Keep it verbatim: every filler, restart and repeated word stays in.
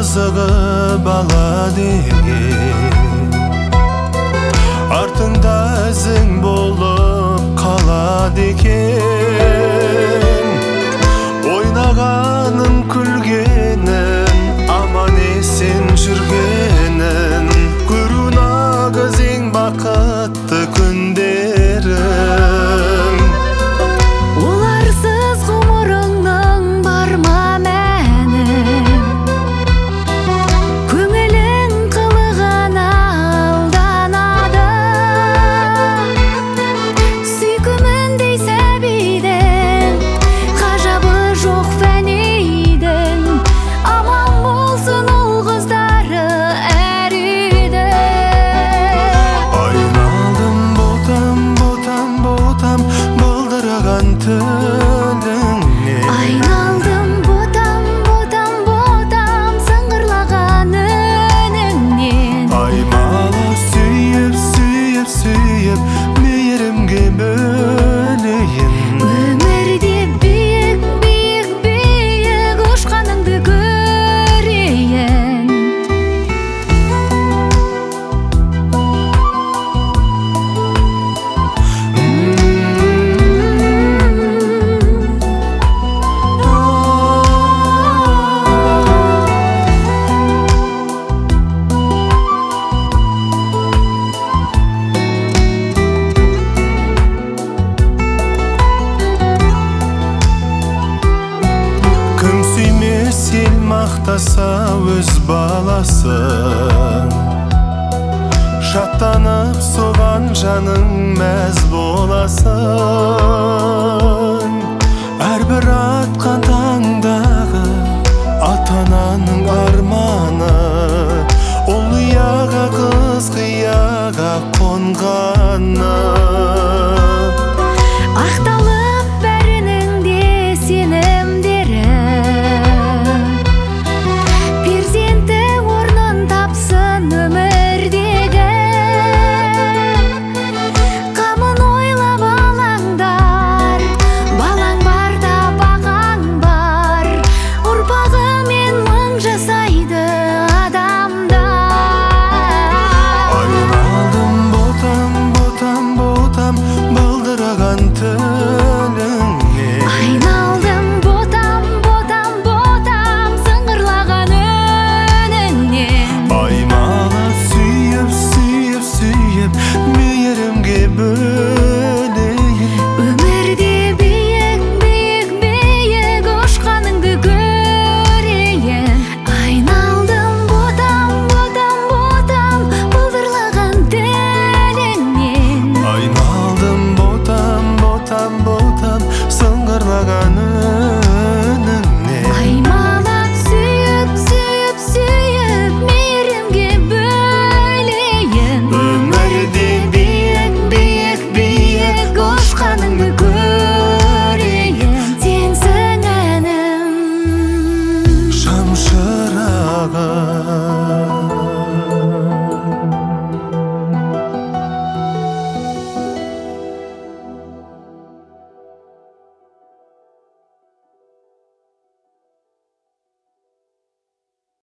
қызығы бала деген, артыңда ізің болып қалады екен. Ойнағанын күлгенін, аман есен жүргенін көру нағыз ең бақытты күндерім. Оларсыз ғұмырыңның бар ма мәні, көңілің қылған алданады. Сүйкіміндей сәбидің ғажабы жоқ фәнидің, аман болсын ұл қыздары әр үйде. Айналдым ботам, ботам, ботам бұлдыраған түніңнен. Айналдым ботам, ботам, ботам сыңғырлаған үніңнен. Аймала сүйіп, сүйіп, сүйіп мейірімге бөлейін. Өмірде биік, биік, биік ұшқаныңды көрейін. Кім сүймес ел мақтаса өз баласын, шаттанып соған жаның мәз боласын. Әрбір атқан таңдағы ата-ананың арманы, ұл ұяға қыз қияға қонғаны.